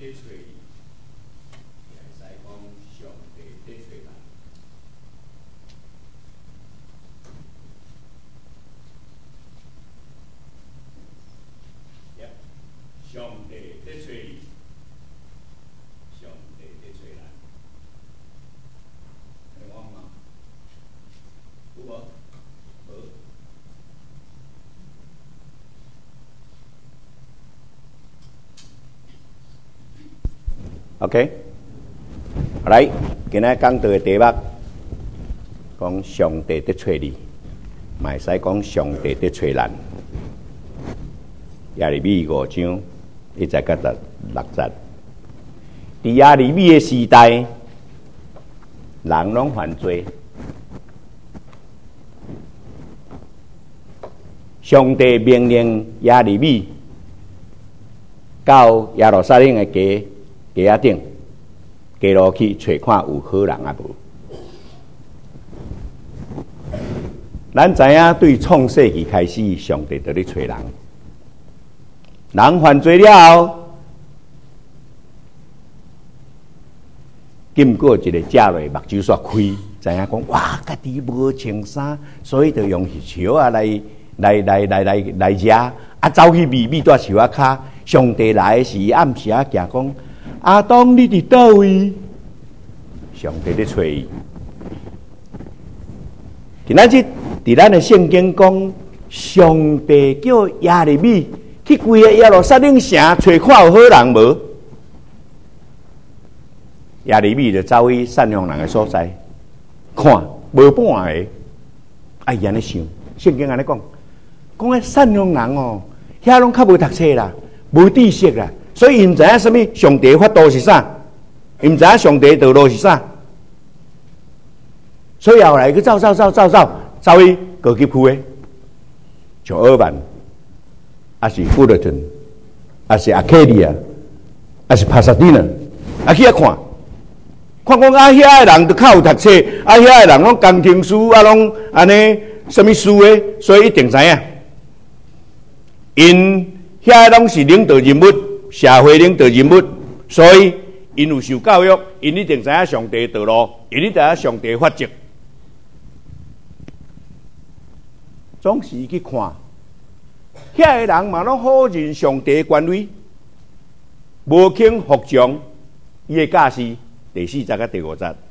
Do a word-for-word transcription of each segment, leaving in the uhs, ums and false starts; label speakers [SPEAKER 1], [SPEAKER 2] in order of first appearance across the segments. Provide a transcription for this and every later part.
[SPEAKER 1] 在找你，也会使讲上帝在找人。上帝在找你，上帝在找人。会我吗？有无？无。OK， 来，今仔讲到的题目，讲上帝在找你，嘛会使讲上帝在找人。耶利米五章一十到十六节，伫耶利米的时代，人拢犯罪，上帝命令耶利米到耶路撒冷的街街仔顶，街路去找看有好人啊无。咱知影对创世纪开始，上帝在咧找人。人犯罪了后，经过一个假瑞目睭煞开，知影讲哇，家己无穿衫，所以就用树啊来来来来来来食，啊走去秘密在树仔骹。上帝来时暗时啊，行讲阿当你伫倒位？上帝咧找伊。今仔日伫咱的圣经讲，上帝叫耶利米去规个耶路撒冷城找看有好人无？耶利米就走去善良人的所在，看无半个，哎安尼想，圣经安尼讲，讲个善良人哦，遐拢较无读册啦，无知识啦，所以伊毋知影什么上帝法度是啥，伊毋知影上帝道路是啥，所以后来去走走走走走，走去高级区的，像尔曼。还是富勒顿，还是阿卡迪亚，还是帕萨蒂纳，啊去遐看，看讲啊遐个人都较有读册，啊遐个人拢工程师，啊拢安尼什么书的，所以一定知影。因遐拢是领导人物，社会领导人物，所以因有受教育，因一定知影上帝道路，因一定知影上帝法则，总是去看。遐个人嘛，拢好认上帝权威，无肯服从伊个教示。第四节甲第五节，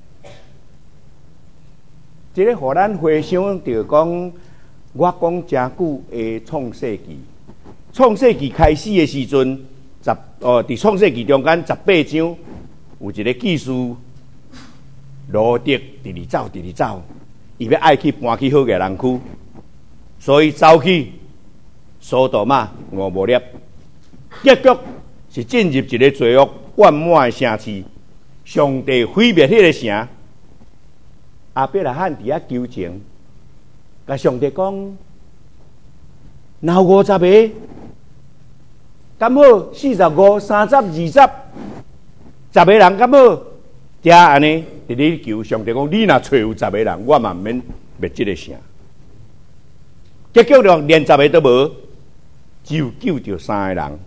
[SPEAKER 1] 即个互咱回想着讲，我讲真久的创世纪，创世纪开始的时阵，十哦，伫创世纪中间十八章有一个技术，罗德直直走，直直走，伊要爱去搬去好个人区，所以走去。索多玛、俄摩列，结局是进入一个罪恶万满的城市。上帝毁灭迄个城，阿伯拉罕伫遐求情，甲上帝讲：若五十个，敢好？四十五、三十、二十，十个人敢好？遮安尼伫咧求上帝讲：你若找有十个人，我嘛免灭即个城。结局就连十个都无。只有救着三个人，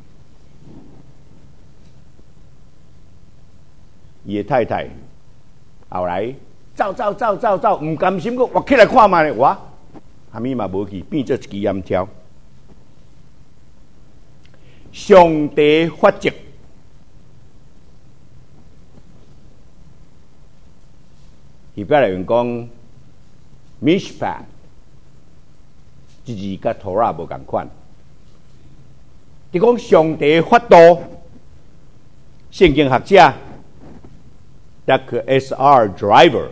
[SPEAKER 1] 伊的太太后来走走走走走，唔甘心个活起来看嘛咧，我虾米嘛无去，变做一支烟条。上帝法则，希伯来人讲 mishpat， 即字甲托拉无共款。你讲上帝法度，圣经学者 Doctor S R Driver，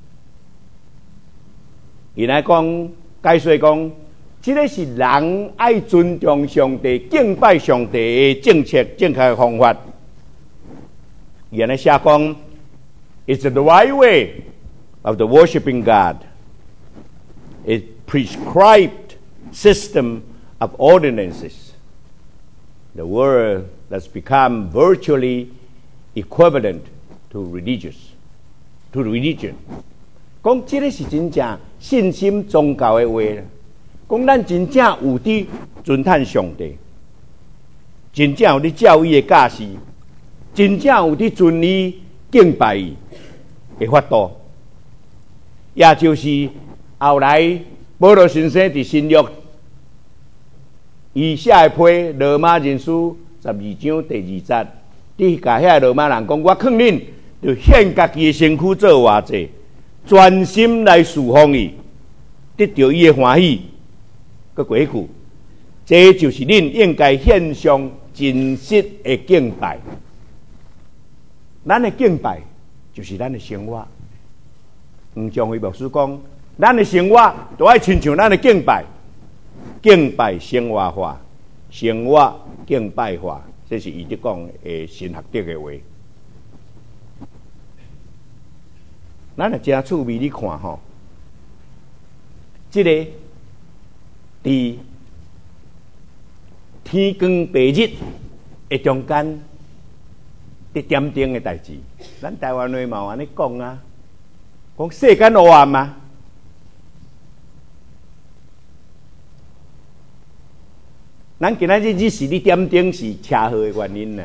[SPEAKER 1] 伊来讲解说讲，这个是人爱尊重上帝、敬拜上帝的正确、正确的方法。伊安尼写讲 ，It's the right way of the worshiping God. A prescribed system of ordinances.The world has become virtually equivalent to religious, to religion. 讲这个是真正信心宗教的话，讲咱真正有伫尊叹上帝，真正有伫教义的教示， 真正有伫尊伊敬拜伊的法度，也就是后来保罗先生伫新约伊写的批罗马人书十二章第二节，伫甲遐罗马人讲：我劝恁就献家己的身躯做活祭，专心来侍奉伊，得到伊的欢喜。个过一句，这就是恁应该献上真实的敬拜。咱的敬拜就是咱的生活。黄章辉牧师讲，咱的生活都爱亲像咱的敬拜，敬拜生活化，生活敬拜化，这是伊伫讲的神学德的话。咱也真趣味，你看吼，这个伫天光白日的中间，伫点灯的代志，咱台湾话嘛有安尼讲啊，讲世间黑暗啊。咱今仔日日时伫点灯是车祸的原因呢，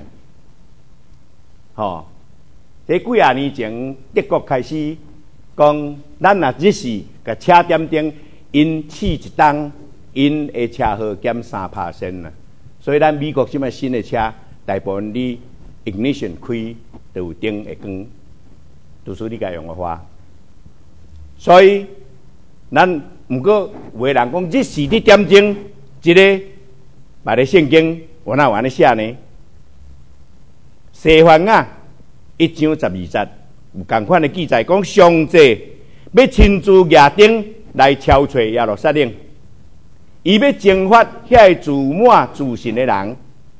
[SPEAKER 1] 吼。这几啊年前，德国开始讲，咱若日时甲车点灯，因试一档，因的车祸减三趴先啦。所以咱美国什么新的车，大部分你 ignition 开就有灯会光，就是你家用的话。所以咱毋过有个人讲，日时伫点灯，一个把咧圣经我哪有安尼写呢？西番啊！一章十二节有同款的记载，讲上帝要亲自举灯来敲找耶路撒冷，伊要征发遐自满自信的人。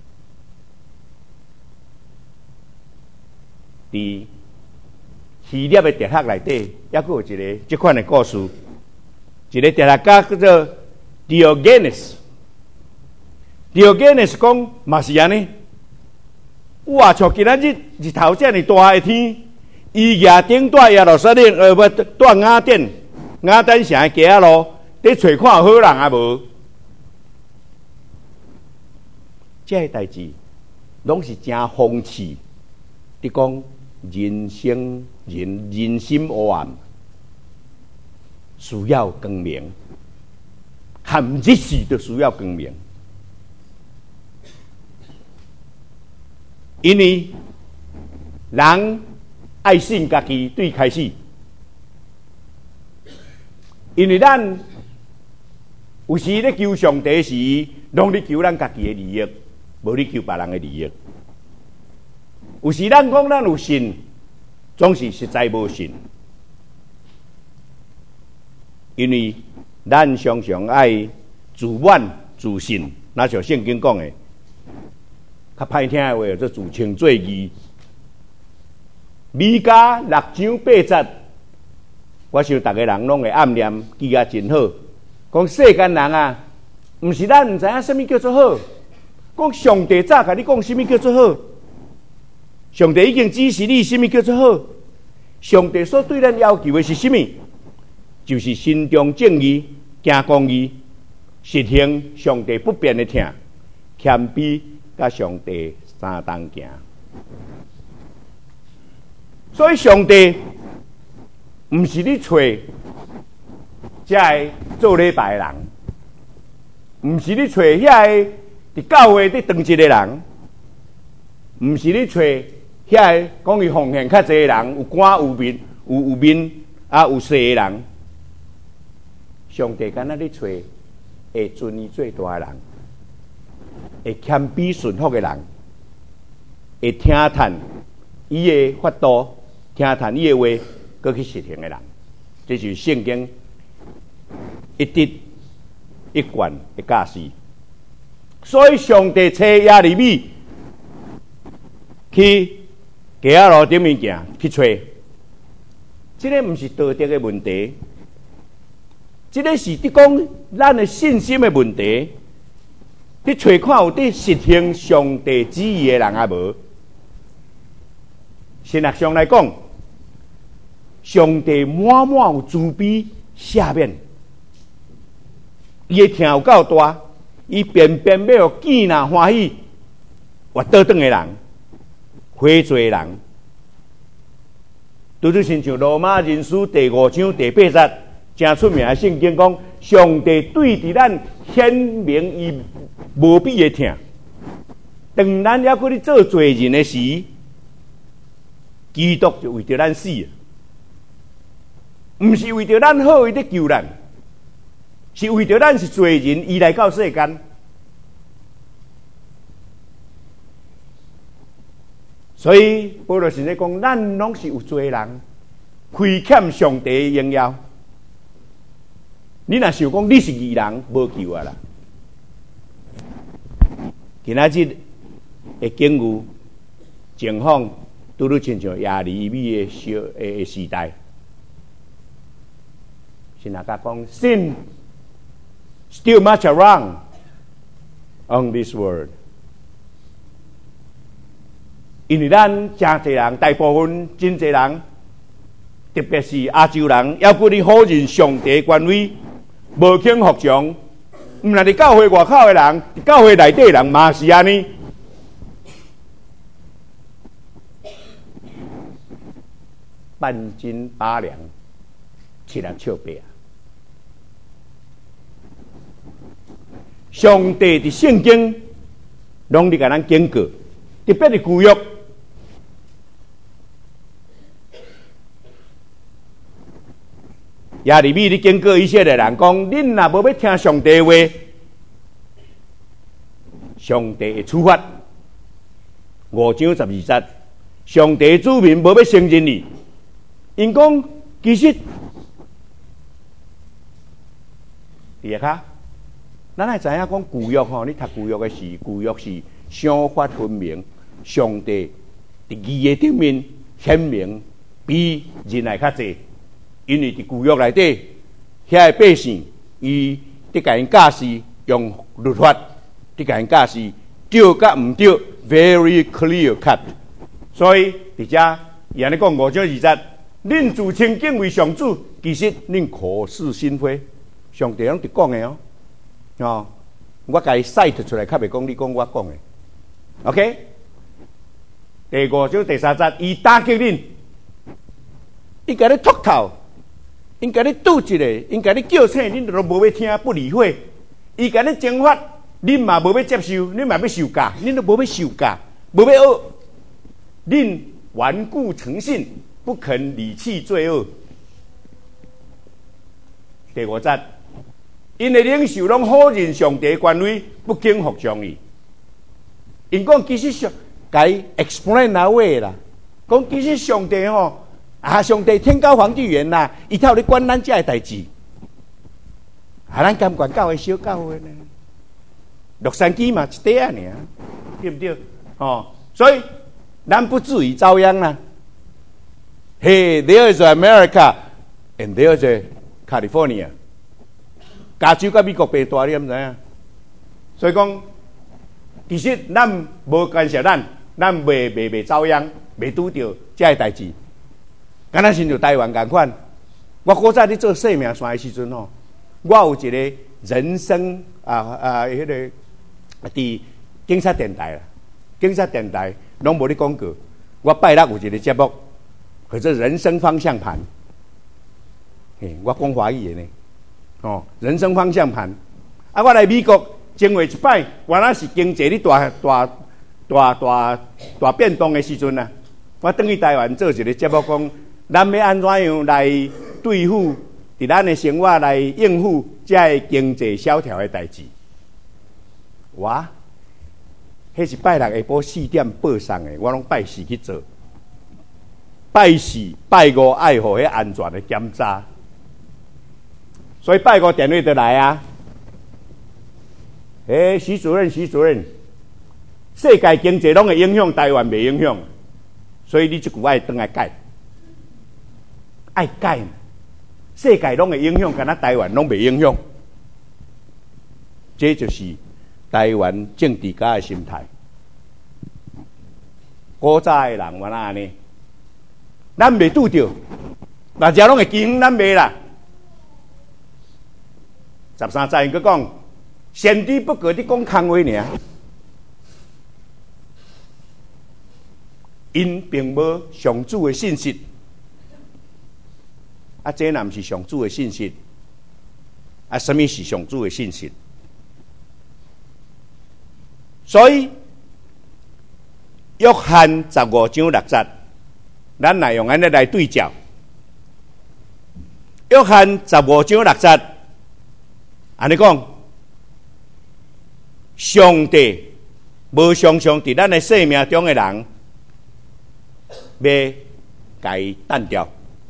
[SPEAKER 1] 伫希腊的哲学内底，还佫有一个这款的故事，一个哲学家叫做 Diogenes。Diogenes 讲嘛是安尼。哇！像今仔日日头遮尔大的天，伊举灯带耶路撒冷，呃，不带雅典，雅典城的街仔路，伫找看好人啊无？这个代志，拢是真讽刺。你讲人生人人心黑暗，需要光明，含日时就需要光明。因为人爱信家己对开始，因为咱有时咧求上帝时，拢咧求咱家己的利益，无咧求别人的利益。有时咱讲咱有信，总是实在无信，因为咱常常爱自满自信，那像圣经讲的。较歹听的话，就自称做义。米迦六章八节，我想逐个人拢会暗念记啊真好。讲世间人啊，毋是咱毋知影什么叫做好。讲上帝早甲你讲什么叫做好，上帝已经指示你什么叫做好。上帝所对咱要求的是什么？就是心中正义、行公义、实行上帝不变的听、谦卑。甲上帝三当行，所以上帝毋是你找遮个做礼拜的人，毋是你找遐个伫教会伫当一个人，毋是你找遐个讲伊奉献较济的人，有官有面有有面啊有势的人。上帝敢若你找会尊伊最大的人。会谦卑顺服的人，会听叹伊的法度，听叹伊的话，搁去实行的人，这就是圣经一直一贯的教示。所以上帝找亚利米去街仔路顶面行去找，这个毋是道德的问题，这个是伫讲咱的信心的问题。你找看有伫实行上帝旨意的人啊无？神学上来讲，上帝满满有慈悲赦免，伊的听有够大，伊偏偏要互见呐欢喜，活倒转的人， 悔罪人。拄拄亲像罗马人书第五章第八节，真出名的圣经讲，上帝对伫咱显明伊无比的疼。当咱要搁咧做罪人的时，基督就为着咱死，毋是为着咱好，伊咧救咱，是为着咱是罪人，伊来到世间。所以保罗是咧讲，咱拢是有罪人，亏欠上帝的荣耀。你若想讲你是义人，无救啊啦！今仔日的境遇情况，拄拄亲像亚利米的小的时代，是哪甲讲 sin still much around on this world。因为咱真侪人，大部分真侪人，特别是亚洲人，要搁咧否认上帝权威，无肯服从。毋但伫教会外口的人，教会内底的人嘛是安尼。半斤八两，七人笑白。上帝的圣经，拢伫甲咱警告，特别是旧约。亚利米咧警告以色列人讲：恁若无要听上帝的话，上帝会处罚。五章十二节，上帝子民无要承认你。因讲其实，第一下，咱还知影讲旧约吼，你读旧约的时，旧约是想法分明，上帝伫义的顶面显明比人来较济。因为伫旧约内底，遐个百姓，伊得甲因教示用律法，得甲因教示对甲毋对 ，very clear cut。所以伫遮伊安尼讲五章二节，恁自称敬畏上主，其实恁口是心非。上帝拢伫讲的哦，哦，我甲伊 cite 出来，较袂讲你讲我讲的。OK， 第五章第三节，伊打击恁，伊甲你脱口。因甲你拄一个，因甲你叫醒，恁都无要听，不理会。伊甲你惩罚，恁嘛无要接受，恁嘛要受教，恁都无要受教，无要学。恁顽固诚信，不肯离弃罪恶。第五节，因的领袖拢否认上帝权威，不肯服从伊。因讲其实上，该 explain 哪位啦？讲其实上帝吼。啊！上帝天高皇帝远啦，伊才有咧管咱遮个代志。啊，咱甘管教会小教会呢，洛杉矶嘛一块啊尔，对不对？哦，所以咱不至于遭殃啦。Hey, there is America, and there is California。加州甲美国变大，你毋知影？所以讲，其实咱无干涉咱，咱袂袂袂遭殃，袂拄着遮个代志。敢若亲像台湾共款，我古早咧做生命线的时阵吼，我有一个人生啊啊，迄、那个伫警察电台啦，警察电台拢无咧广告。我拜六有一个节目，叫做人生方向盘。嘿，我讲华语的呢，哦，人生方向盘。啊，我来美国前回一摆，原来是经济咧大大大大大变动的时阵啊，我转去台湾做一个节目讲。咱要安怎样来对付？伫咱的生活来应付这个经济萧条的代志？哇！迄是拜六下晡四点报送的，我拢拜四去做。拜四、拜五爱护迄安全的检查，所以拜五电话就来啊！诶，徐主任，徐主任，世界经济拢会影响，台湾袂影响，所以你即句爱转来改。爱改，世界拢会影响，敢若台湾拢袂影响，这就是台湾政治家的心态。古早的人原来安尼，咱袂拄着，大家拢会记远，咱袂啦。十三节佢讲，先知不过伫讲空话尔。 因并无上主的信息。啊，这若毋是上主的信息，啊，什么是上主的信息？所以，约翰十五章六节，咱来用安尼来对照。约翰十五章六节，安尼讲，上帝无常常伫咱的生命中的人，要甲伊弹掉，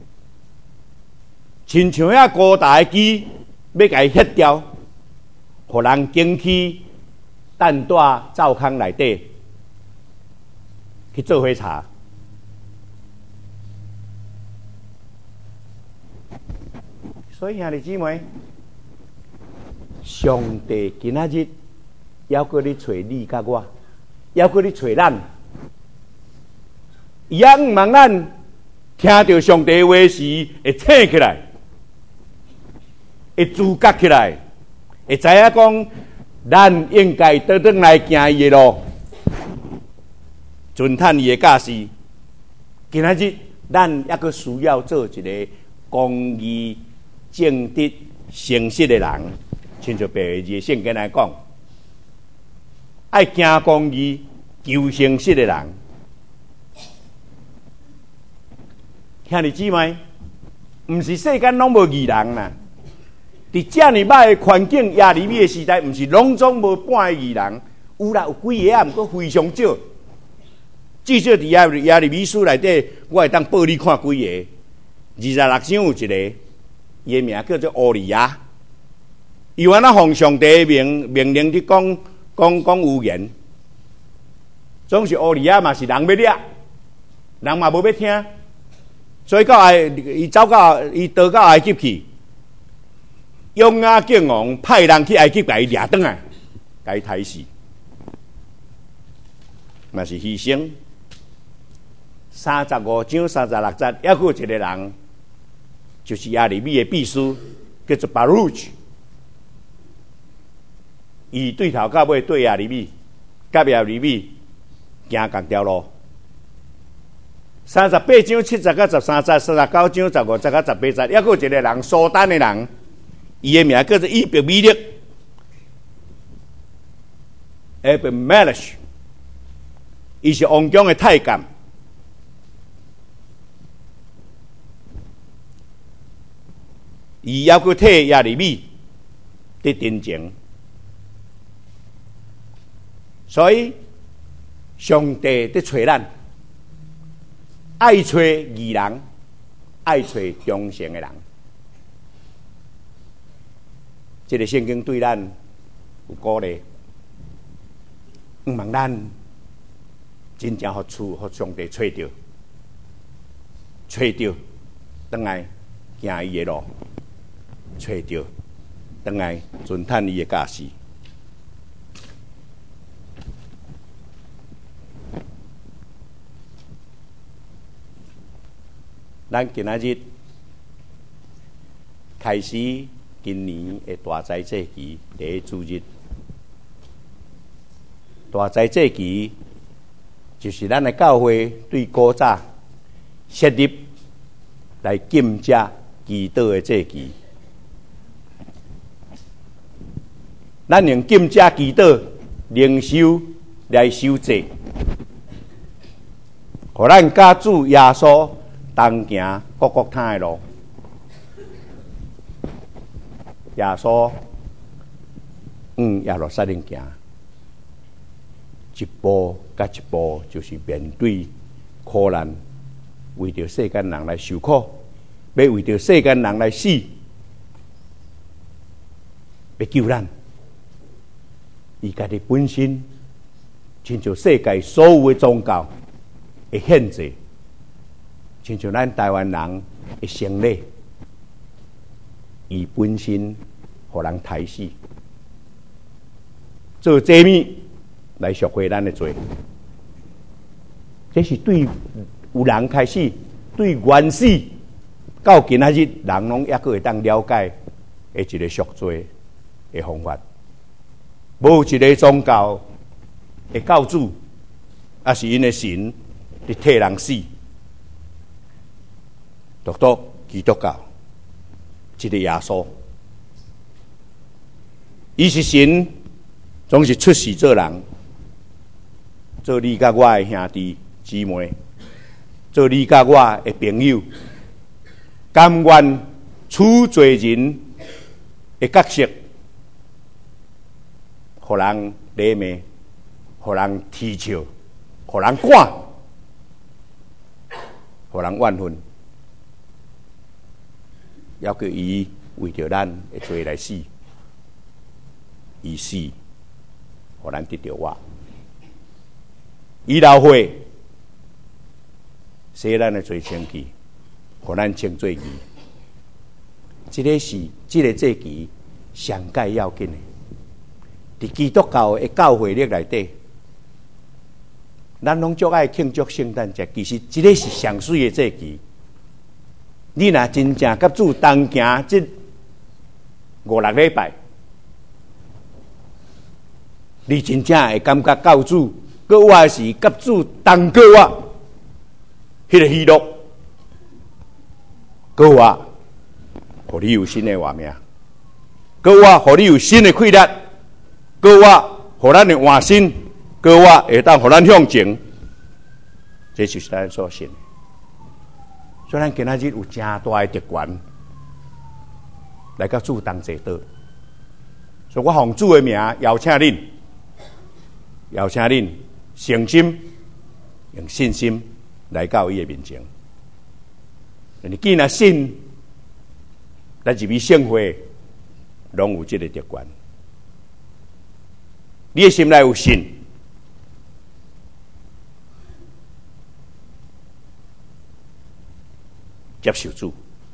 [SPEAKER 1] 亲像遐高大的枝，要甲伊ฮ็掉，互人经起弹带灶坑内底去做火柴。所以兄弟姊妹，上帝今仔日要过你找你甲我，要过你找咱，伊也毋望咱听到上帝的话时会醒起来，会自觉起来，会知影讲咱应该倒转来行伊的路，遵趁伊的教示。今仔日咱抑阁需要做一个公义、正直、诚实的人，亲像白话字圣经来讲，爱行公义、求诚实的人。兄弟姊妹，毋是世间拢无义人啦。伫遮尔歹的环境、亚利米的时代，毋是拢总无半个义人，有啦，有几个啊，毋过非常少。至少伫亚亚利米书内底，我会当报你看几个。二十六章有一个。伊的名叫做乌利亚，伊原来奉上帝的命命令去讲讲讲预言，总是乌利亚嘛是人要掠，人嘛无要听，所以到埃伊走到伊逃到埃及去，用啊敬王派人去埃及甲伊掠倒来，甲伊杀死，嘛是牺牲。三十五章三十六节，还有一个人。就是亚利米的秘书，叫做巴鲁奇。伊对头到尾对亚利米，甲亚利米行同条路。三十八章七十到十三节，三十九章十五节到十八节，还有一个人苏丹的人，伊的名叫做伊别米勒 （Abimelech）， 伊是王宫的太监。伊要去替亚利米伫真情，所以上帝伫找咱，爱找义人，爱找忠诚的人。这个圣经对咱有鼓励，毋望咱真正互处互上帝找着，找着，倒来行伊的路。找着，等来遵趁伊的教示。咱今仔日开始今年的大斋祭期第一主日。大斋祭期就是咱的教会对古早设立来禁食祈祷的祭期。咱用禁食祈祷、灵修来修祭，互咱甲主耶稣同行各各他的路。耶稣嗯，耶路撒冷行，一步甲一步，就是面对苦难，为着世间人来受苦，要为着世间人来死，要救咱。伊家己本身，亲像世界所有的宗教的限制，亲像咱台湾人的生理，伊本身互人杀死，做祭物来赎回咱的罪。这是对有人开始，对原始到今仔日人拢抑个会当了解的一个赎罪的方法。无一个宗教的教主，也是因的神， 你替人死，独独基督教，一个耶稣，伊是神，总是出世做人，做你甲我的兄弟姊妹，做你甲我的朋友，甘愿处罪人的角色，互人怜悯，互人啼笑，互人赶，互人怨恨，要叫伊为着咱的罪来死，伊死，互咱得着我。伊流血，洗咱的罪清气，互咱清做义。这个是这个祭旗上界要紧的，伫基督教的教会历内底，咱拢足爱庆祝圣诞节。其实这个是上水的祭旗。你若真正甲主同行这五六礼拜，你真正会感觉教主，搁我是甲主同过我，迄个喜乐，搁我。互你有新的活命，搁我互你有新的气力，搁我互咱的换心，搁我会当互咱向前，这就是咱所信的。所以咱今仔日有真大的特权，来甲主同坐倒。所以我奉主的名邀请恁，邀请恁诚心用信心来到伊的面前。你既然信。咱入去圣会，拢有这个特权。你的心内有信，接受主，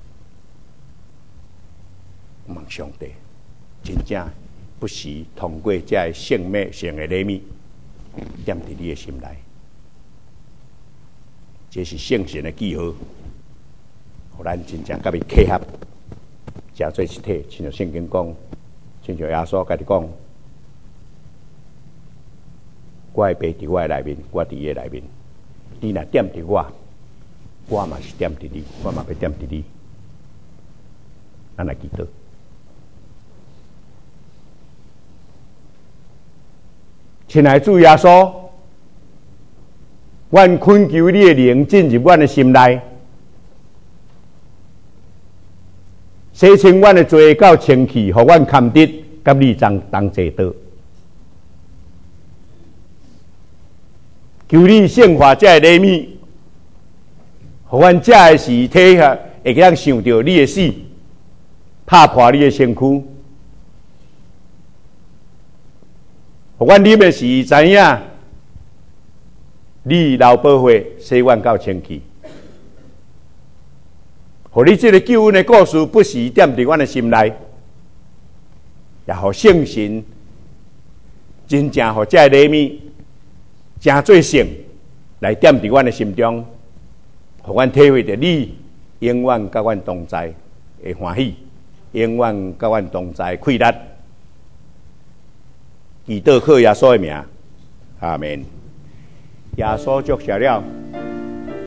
[SPEAKER 1] 望上帝真正不时通过这圣美圣的礼物，点伫你的心内，这是圣神的记号，互咱真正甲伊契合。食做一体，亲像圣经讲，亲像耶稣甲你讲，我的爸伫我的内面，我伫伊的内面。你若点伫我，我嘛是点伫你，我嘛要点伫你。咱来祈祷。亲爱的主耶稣，阮恳求你的灵进入阮的心内。洗清阮的罪到清气，互阮堪得甲你同同坐倒。求你圣化这礼物，互阮这的时体下会当想到你的死，拍破你的身躯。互阮啉的时知影，你流宝血洗阮到清气。互你这个救恩的故事不时点伫阮的心内，也互圣神真正互这礼物真做圣来点伫阮的心中，互阮体会着你永远甲阮同在的欢喜，永远甲阮同在的快乐。祈祷靠耶稣的名，阿门。耶稣祝谢了。